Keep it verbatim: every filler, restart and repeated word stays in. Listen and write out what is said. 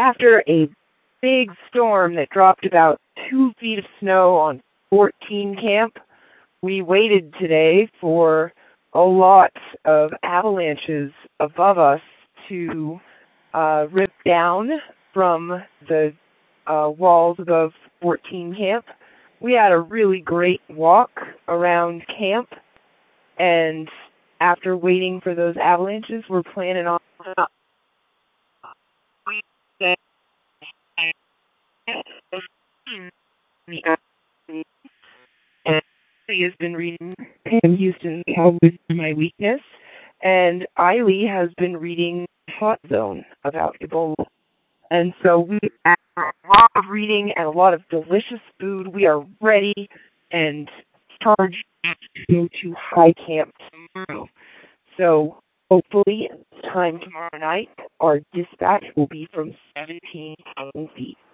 after a big storm that dropped about two feet of snow on fourteen Camp, we waited today for a lot of avalanches above us to uh, rip down from the uh, walls above fourteen Camp. We had a really great walk around camp, and after waiting for those avalanches, we're planning on and he has been reading Pam Houston's Cowboys Are My Weakness, and Eiley has been reading Hot Zone about Ebola. And so we have a lot of reading and a lot of delicious food. We are ready and charged to go to high camp tomorrow. So hopefully, time tomorrow night, our dispatch will be from seventeen thousand feet.